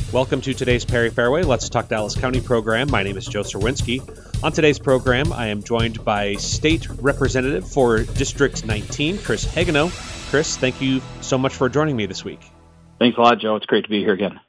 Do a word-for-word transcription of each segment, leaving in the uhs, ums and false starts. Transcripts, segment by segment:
Welcome to today's Perry Fairway Let's Talk Dallas County program. My name is Joe Serwinski. On today's program, I am joined by State Representative for District nineteen, Chris Hagenow. Chris, thank you so much for joining me this week. Thanks a lot, Joe. It's great to be here again.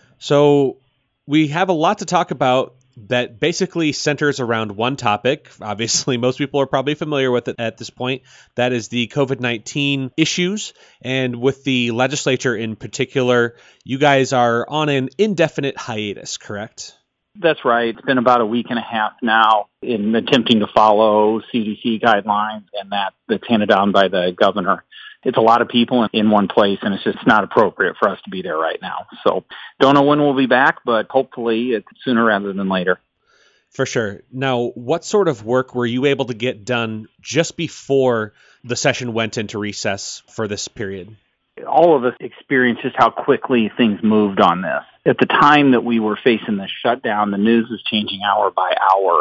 So we have a lot to talk about that basically centers around one topic. Obviously, most people are probably familiar with it at this point. That is the COVID nineteen issues. And with the legislature in particular, you guys are on an indefinite hiatus, correct? That's right. It's been about a week and a half now in attempting to follow C D C guidelines and that that's handed down by the governor. It's a lot of people in one place, and it's just not appropriate for us to be there right now. So don't know when we'll be back, but hopefully it's sooner rather than later. For sure. Now, what sort of work were you able to get done just before the session went into recess for this period? All of us experienced just how quickly things moved on this. At the time that we were facing this shutdown, the news was changing hour by hour.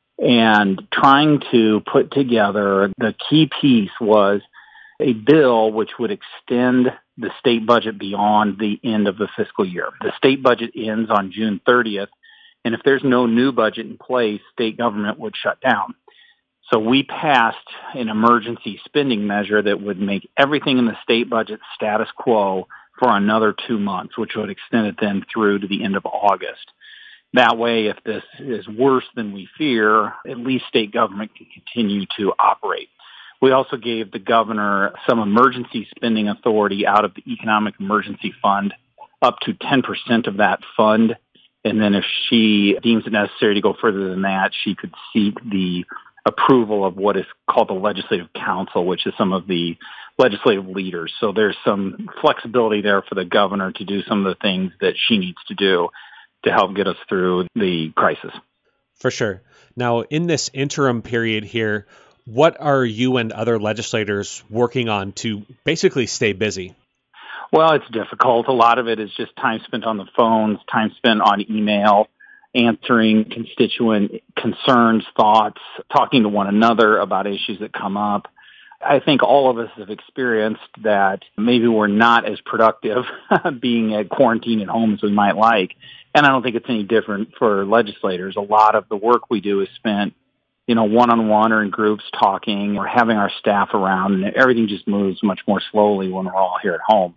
And trying to put together, the key piece was a bill which would extend the state budget beyond the end of the fiscal year. The state budget ends on June thirtieth, and if there's no new budget in place, state government would shut down. So we passed an emergency spending measure that would make everything in the state budget status quo for another two months, which would extend it then through to the end of August. That way, if this is worse than we fear, at least state government can continue to operate. We also gave the governor some emergency spending authority out of the Economic Emergency Fund, up to ten percent of that fund. And then if she deems it necessary to go further than that, she could seek the approval of what is called the Legislative Council, which is some of the legislative leaders. So there's some flexibility there for the governor to do some of the things that she needs to do to help get us through the crisis. For sure. Now, in this interim period here, what are you and other legislators working on to basically stay busy? Well, it's difficult. A lot of it is just time spent on the phones, time spent on email, answering constituent concerns, thoughts, talking to one another about issues that come up. I think all of us have experienced that maybe we're not as productive being at quarantine at home as we might like. And I don't think it's any different for legislators. A lot of the work we do is spent you know, one-on-one or in groups talking or having our staff around, and everything just moves much more slowly when we're all here at home.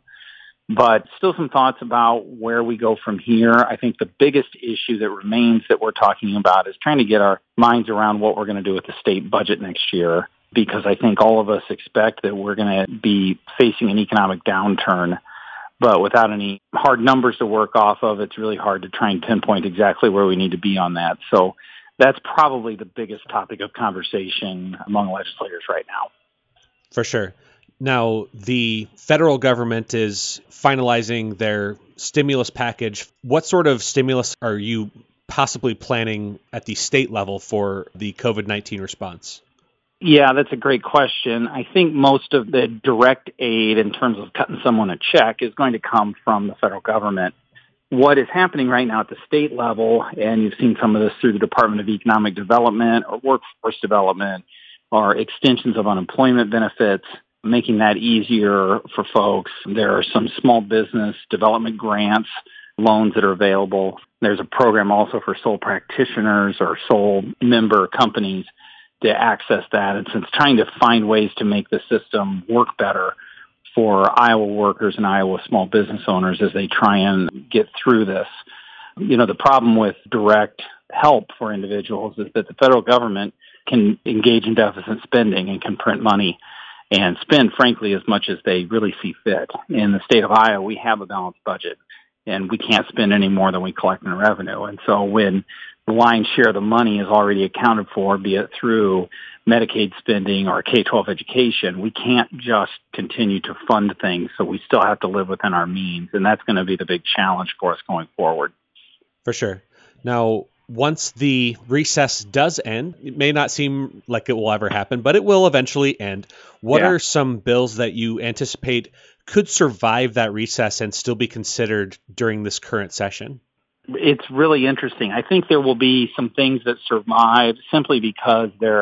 But still some thoughts about where we go from here. I think the biggest issue that remains that we're talking about is trying to get our minds around what we're going to do with the state budget next year, because I think all of us expect that we're going to be facing an economic downturn. But without any hard numbers to work off of, it's really hard to try and pinpoint exactly where we need to be on that. So that's probably the biggest topic of conversation among legislators right now. For sure. Now, the federal government is finalizing their stimulus package. What sort of stimulus are you possibly planning at the state level for the COVID nineteen response? Yeah, that's a great question. I think most of the direct aid in terms of cutting someone a check is going to come from the federal government. What is happening right now at the state level, and you've seen some of this through the Department of Economic Development or Workforce Development, are extensions of unemployment benefits, making that easier for folks. There are some small business development grants, loans that are available. There's a program also for sole practitioners or sole member companies to access that. And since trying to find ways to make the system work better for Iowa workers and Iowa small business owners as they try and get through this. You know, the problem with direct help for individuals is that the federal government can engage in deficit spending and can print money and spend, frankly, as much as they really see fit. In the state of Iowa, we have a balanced budget, and we can't spend any more than we collect in revenue. And so when the lion's share of the money is already accounted for, be it through Medicaid spending or K twelve education, we can't just continue to fund things. So we still have to live within our means. And that's going to be the big challenge for us going forward. For sure. Now, once the recess does end, it may not seem like it will ever happen, but it will eventually end. What yeah. are some bills that you anticipate could survive that recess and still be considered during this current session? It's really interesting. I think there will be some things that survive simply because they're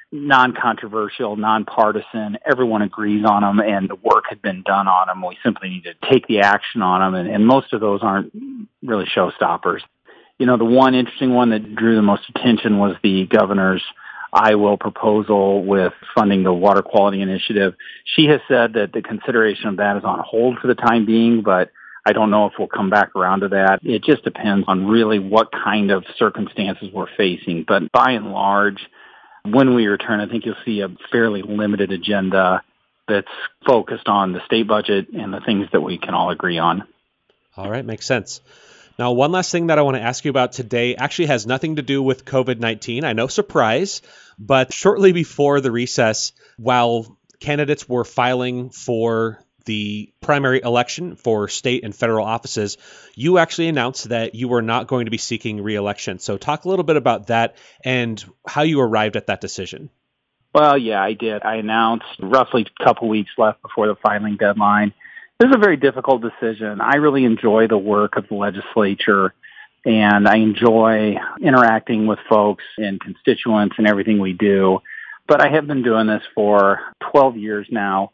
non-controversial, non-partisan. Everyone agrees on them, and the work had been done on them. We simply need to take the action on them, and, and most of those aren't really showstoppers. You know, the one interesting one that drew the most attention was the governor's I will proposal with funding the water quality initiative. She has said that the consideration of that is on hold for the time being, but I don't know if we'll come back around to that. It just depends on really what kind of circumstances we're facing. But by and large, when we return, I think you'll see a fairly limited agenda that's focused on the state budget and the things that we can all agree on. All right, makes sense. Now, one last thing that I want to ask you about today actually has nothing to do with COVID nineteen. I know, surprise, but shortly before the recess, while candidates were filing for the primary election for state and federal offices, you actually announced that you were not going to be seeking re-election. So talk a little bit about that and how you arrived at that decision. Well, yeah, I did. I announced roughly a couple weeks left before the filing deadline. This is a very difficult decision. I really enjoy the work of the legislature, and I enjoy interacting with folks and constituents and everything we do. But I have been doing this for twelve years now,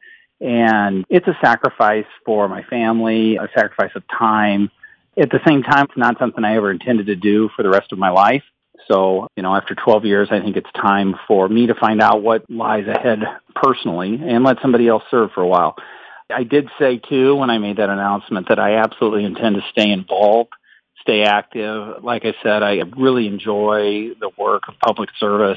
and it's a sacrifice for my family, a sacrifice of time. At the same time, it's not something I ever intended to do for the rest of my life. So, you know, after twelve years, I think it's time for me to find out what lies ahead personally and let somebody else serve for a while. I did say, too, when I made that announcement, that I absolutely intend to stay involved, stay active. Like I said, I really enjoy the work of public service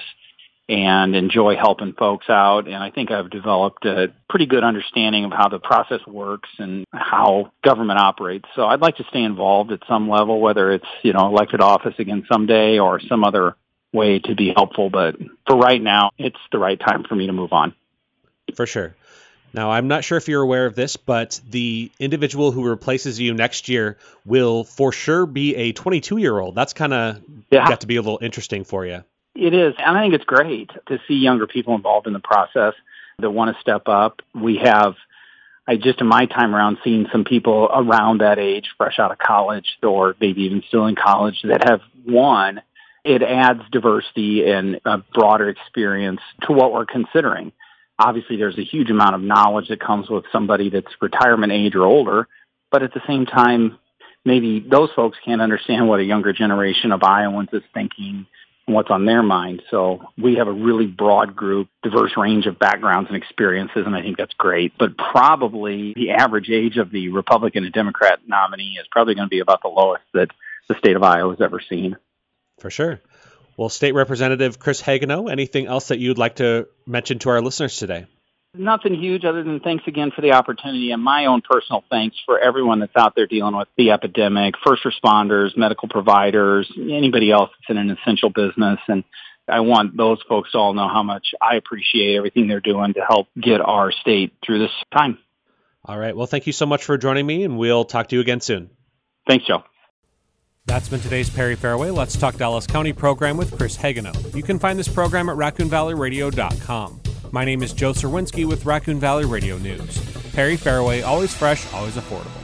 and enjoy helping folks out. And I think I've developed a pretty good understanding of how the process works and how government operates. So I'd like to stay involved at some level, whether it's, you know, elected office again someday or some other way to be helpful. But for right now, it's the right time for me to move on. For sure. Now, I'm not sure if you're aware of this, but the individual who replaces you next year will for sure be a twenty-two-year-old. That's kind of yeah. got to be a little interesting for you. It is, and I think it's great to see younger people involved in the process that want to step up. We have, I just in my time around, seen some people around that age, fresh out of college or maybe even still in college, that have won. It adds diversity and a broader experience to what we're considering. Obviously, there's a huge amount of knowledge that comes with somebody that's retirement age or older, but at the same time, maybe those folks can't understand what a younger generation of Iowans is thinking and what's on their mind. So we have a really broad group, diverse range of backgrounds and experiences, and I think that's great. But probably the average age of the Republican and Democrat nominee is probably going to be about the lowest that the state of Iowa has ever seen. For sure. Well, State Representative Chris Hagenow, anything else that you'd like to mention to our listeners today? Nothing huge other than thanks again for the opportunity, and my own personal thanks for everyone that's out there dealing with the epidemic, first responders, medical providers, anybody else that's in an essential business. And I want those folks to all know how much I appreciate everything they're doing to help get our state through this time. All right. Well, thank you so much for joining me, and we'll talk to you again soon. Thanks, Joe. That's been today's Perry Fairway Let's Talk Dallas County program with Chris Hagenow. You can find this program at raccoon valley radio dot com. My name is Joe Serwinski with Raccoon Valley Radio News. Perry Fairway, always fresh, always affordable.